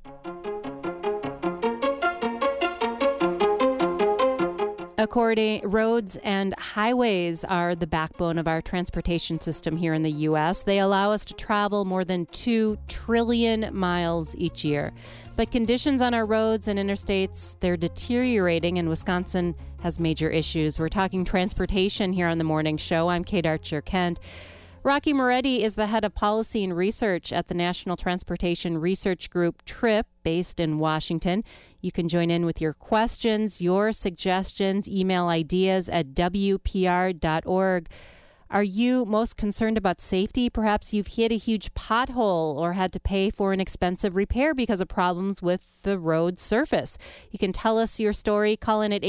According, roads and highways are the backbone of our transportation system here in the U.S. They allow us to travel more than 2 trillion miles each year. But conditions on our roads and interstates, they're deteriorating, and Wisconsin has major issues. We're talking transportation here on the morning show. I'm Kate Archer-Kent. Rocky Moretti is the head of policy and research at the National Transportation Research Group, TRIP, based in Washington. You can join in with your questions, your suggestions, email ideas at WPR.org. Are you most concerned about safety? Perhaps you've hit a huge pothole or had to pay for an expensive repair because of problems with the road surface. You can tell us your story. Call in at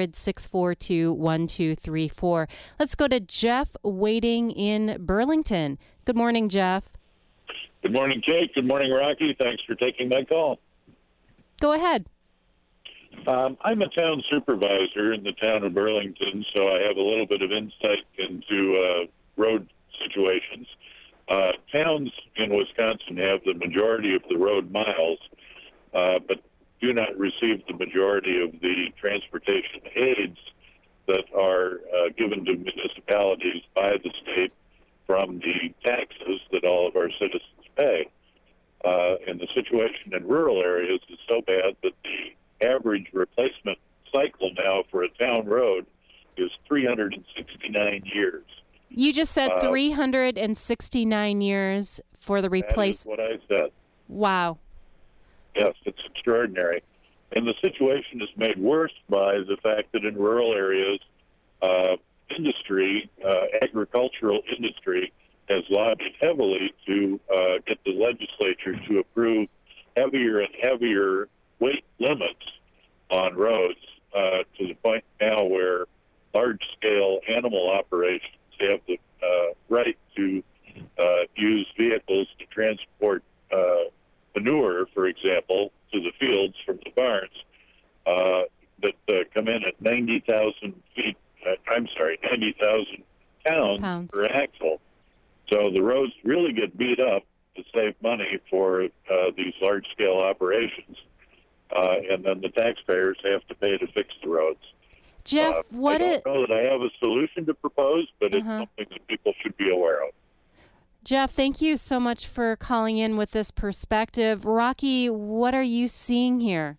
800-642-1234. Let's go to Jeff waiting in Burlington. Good morning, Jeff. Good morning, Kate. Good morning, Rocky. Thanks for taking my call. Go ahead. I'm a town supervisor in the town of Burlington, so I have a little bit of insight into road situations. Towns in Wisconsin have the majority of the road miles, but do not receive the majority of the transportation aids that are given to municipalities by the state from the taxes that all of our citizens pay. And the situation in rural areas is so bad that the average replacement cycle now for a town road is 369 years. You just said 369 years for the replacement. That is what I said. Wow. Yes, it's extraordinary. And the situation is made worse by the fact that in rural areas, agricultural industry has lobbied heavily to get the legislature to approve heavier and heavier weight limits on roads to the point now where large-scale animal operations have the right to use vehicles to transport manure, for example, to the fields from the barns that come in at 90,000 pounds per axle. So the roads really get beat up to save money for these large-scale operations. And then the taxpayers have to pay to fix the roads. Jeff, I don't know that I have a solution to propose, but it's something that people should be aware of. Jeff, thank you so much for calling in with this perspective. Rocky, what are you seeing here?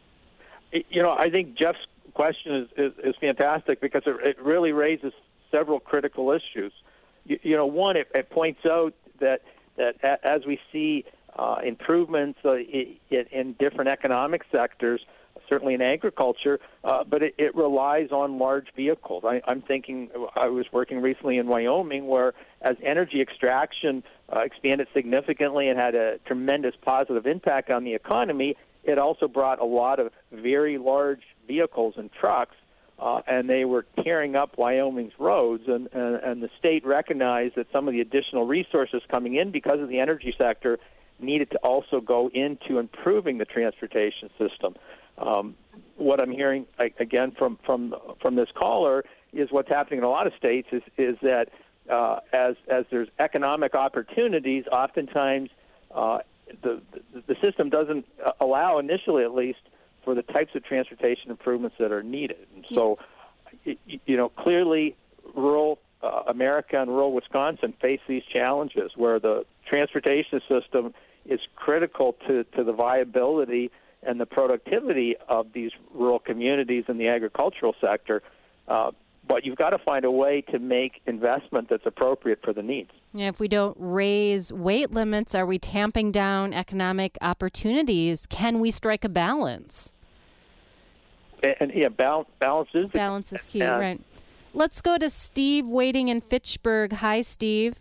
I think Jeff's question is fantastic because it really raises several critical issues. One, it points out that as we see improvements in different economic sectors, certainly in agriculture, but it relies on large vehicles. I'm thinking, I was working recently in Wyoming where as energy extraction expanded significantly and had a tremendous positive impact on the economy, it also brought a lot of very large vehicles and trucks, and they were tearing up Wyoming's roads, and the state recognized that some of the additional resources coming in because of the energy sector needed to also go into improving the transportation system. What I'm hearing again from this caller is what's happening in a lot of states is that as there's economic opportunities, oftentimes the system doesn't allow, initially at least, for the types of transportation improvements that are needed. And so, clearly, rural America and rural Wisconsin face these challenges where the transportation system is critical to the viability and the productivity of these rural communities in the agricultural sector. But you've got to find a way to make investment that's appropriate for the needs. Yeah, if we don't raise weight limits, are we tamping down economic opportunities? Can we strike a balance? And balance is key, right? Let's go to Steve waiting in Fitchburg. Hi, Steve.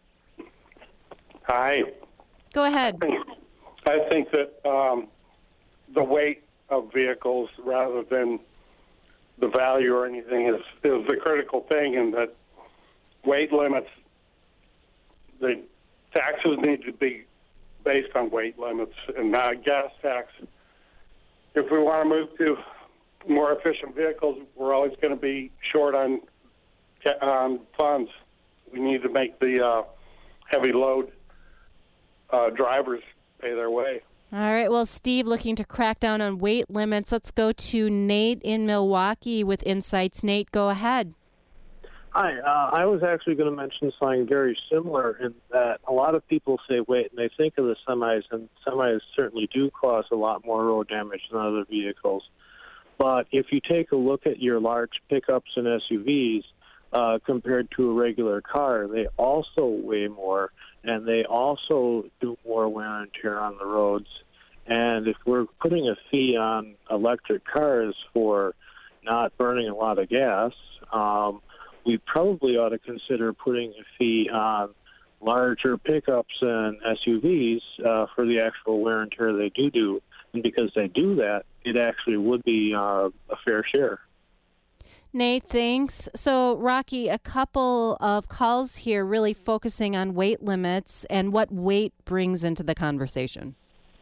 Hi. Go ahead. I think that the weight of vehicles rather than the value or anything is the critical thing, and that weight limits, the taxes need to be based on weight limits and not gas tax. If we want to move to more efficient vehicles, we're always going to be short on funds. We need to make the heavy load drivers pay their way. All right. Well, Steve, looking to crack down on weight limits. Let's go to Nate in Milwaukee with insights. Nate, go ahead. Hi. I was actually going to mention something very similar in that a lot of people say weight, and they think of the semis, and semis certainly do cause a lot more road damage than other vehicles. But if you take a look at your large pickups and SUVs compared to a regular car, they also weigh more, and they also do more wear and tear on the roads. And if we're putting a fee on electric cars for not burning a lot of gas, we probably ought to consider putting a fee on larger pickups and SUVs for the actual wear and tear they do. And because they do that, it actually would be a fair share. Nate, thanks. So, Rocky, a couple of calls here really focusing on weight limits and what weight brings into the conversation.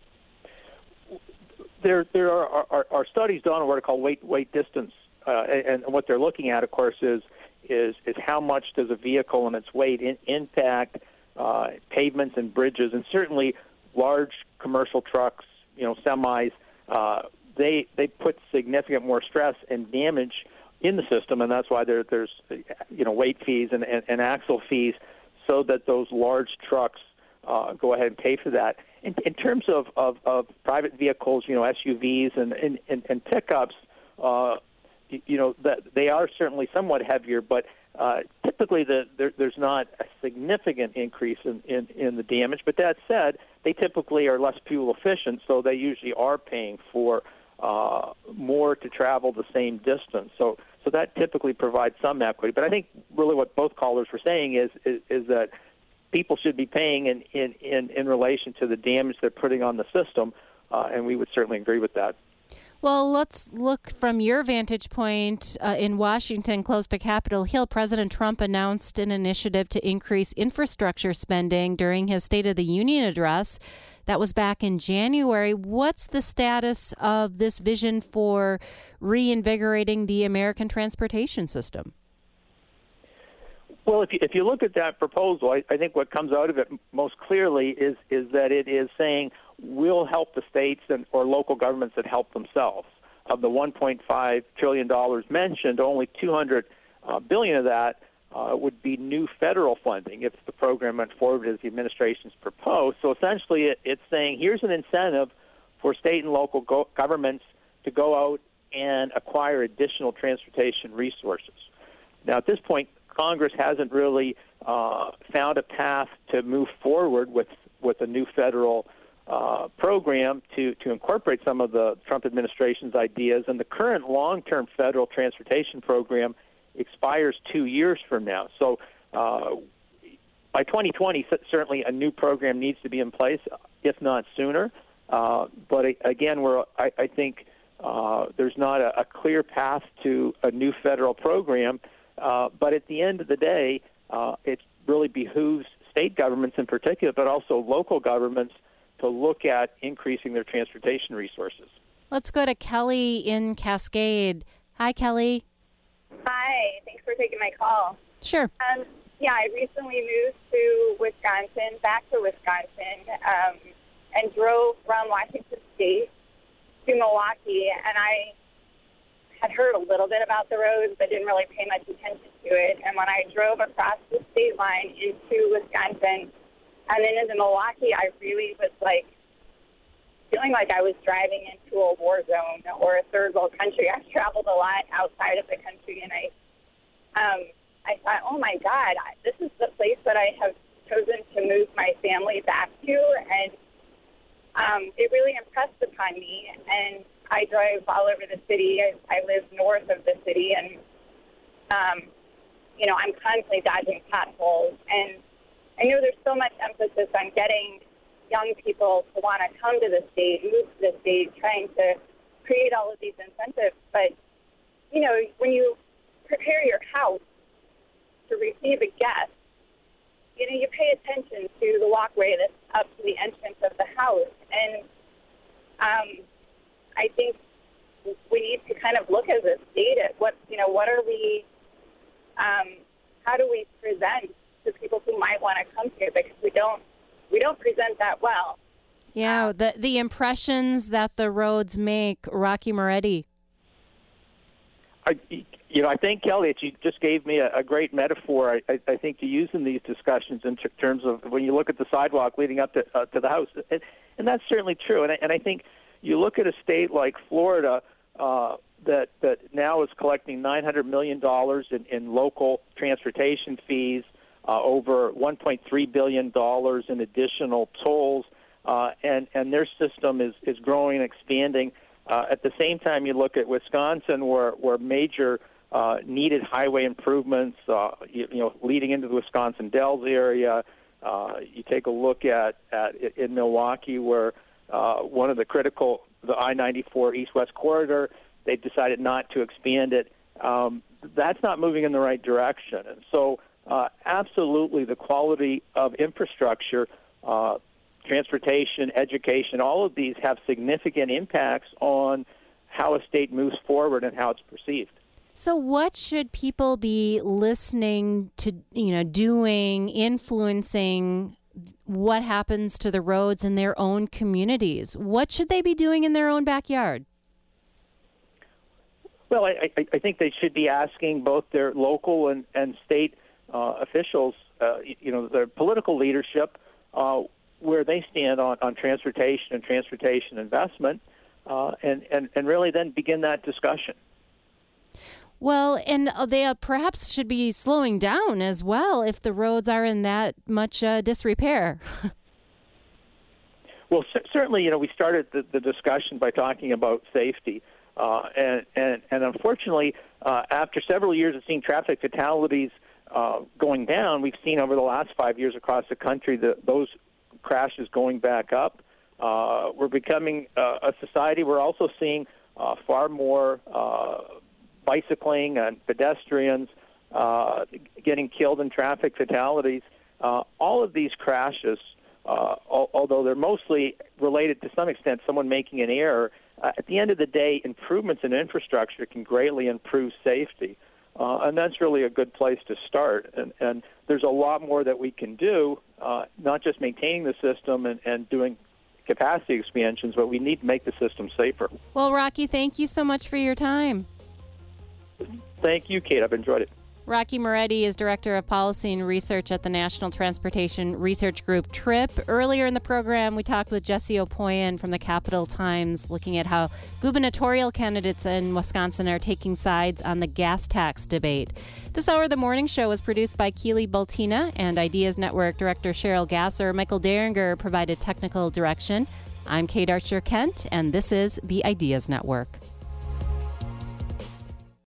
There are studies done on what are called weight distance, and what they're looking at, of course, is how much does a vehicle and its weight impact pavements and bridges, and certainly large commercial trucks, semis. They put significant more stress and damage in the system, and that's why there's weight fees and axle fees, so that those large trucks go ahead and pay for that. In terms of private vehicles, SUVs and pickups, that they are certainly somewhat heavier, but typically there's not a significant increase in the damage. But that said, they typically are less fuel efficient, so they usually are paying for more to travel the same distance. So that typically provides some equity. But I think really what both callers were saying is that people should be paying in relation to the damage they're putting on the system, and we would certainly agree with that. Well, let's look from your vantage point in Washington, close to Capitol Hill. President Trump announced an initiative to increase infrastructure spending during his State of the Union address. That was back in January. What's the status of this vision for reinvigorating the American transportation system? Well, if you look at that proposal, I think what comes out of it most clearly is that it is saying we'll help the states or local governments that help themselves. Of the $1.5 trillion mentioned, only $200 billion of that would be new federal funding if the program went forward as the administration's proposed. So essentially it's saying here's an incentive for state and local governments to go out and acquire additional transportation resources. Now, at this point, Congress hasn't really found a path to move forward with a new federal program to incorporate some of the Trump administration's ideas. And the current long-term federal transportation program expires 2 years from now. So by 2020, certainly a new program needs to be in place, if not sooner. But again, I think there's not a clear path to a new federal program. But at the end of the day, it really behooves state governments in particular, but also local governments, to look at increasing their transportation resources. Let's go to Kelly in Cascade. Hi, Kelly. Hi. Thanks for taking my call. Sure. I recently moved to Wisconsin, back to Wisconsin, and drove from Washington State to Milwaukee, and I had heard a little bit about the roads, but didn't really pay much attention to it. And when I drove across the state line into Wisconsin and then into Milwaukee, I really was feeling like I was driving into a war zone or a third world country. I've traveled a lot outside of the country, and I thought, oh my God, this is the place that I have chosen to move my family back to, and it really impressed upon me. And I drive all over the city. I live north of the city, and I'm constantly dodging potholes. And I know there's so much emphasis on getting young people to want to come to the state, move to the state, trying to create all of these incentives. But when you prepare your house to receive a guest, you pay attention to the walkway that's up to the entrance of the house, and I think we need to kind of look as a state at what are we, how do we present to people who might want to come here, because we don't present that well. Yeah, the impressions that the roads make. Rocky Moretti. I think, Kelly, that you just gave me a great metaphor. I think to use in these discussions in terms of when you look at the sidewalk leading up to the house, and that's certainly true. And I think you look at a state like Florida that now is collecting $900 million in local transportation fees, over $1.3 billion in additional tolls, and their system is growing and expanding. At the same time, you look at Wisconsin, where major needed highway improvements, leading into the Wisconsin Dells area. You take a look at in Milwaukee, where one of the I-94 East-West corridor, they've decided not to expand it. That's not moving in the right direction, and so absolutely the quality of infrastructure. Transportation, education, all of these have significant impacts on how a state moves forward and how it's perceived. So what should people be listening to, doing, influencing what happens to the roads in their own communities? What should they be doing in their own backyard? Well, I think they should be asking both their local and state officials, their political leadership, where they stand on transportation and transportation investment, and really then begin that discussion. Well, and they perhaps should be slowing down as well if the roads are in that much disrepair. Well, certainly, we started the discussion by talking about safety. And unfortunately, after several years of seeing traffic fatalities going down, we've seen over the last 5 years across the country those crashes going back up. We're becoming a society. We're also seeing far more bicycling and pedestrians getting killed in traffic fatalities. All of these crashes, although they're mostly related to some extent someone making an error, at the end of the day, improvements in infrastructure can greatly improve safety. And that's really a good place to start. And there's a lot more that we can do, not just maintaining the system and doing capacity expansions, but we need to make the system safer. Well, Rocky, thank you so much for your time. Thank you, Kate. I've enjoyed it. Rocky Moretti is Director of Policy and Research at the National Transportation Research Group, TRIP. Earlier in the program, we talked with Jesse Opoyan from the Capital Times, looking at how gubernatorial candidates in Wisconsin are taking sides on the gas tax debate. This hour of the morning show was produced by Keely Baltina and Ideas Network Director Cheryl Gasser. Michael Deringer provided technical direction. I'm Kate Archer-Kent, and this is the Ideas Network.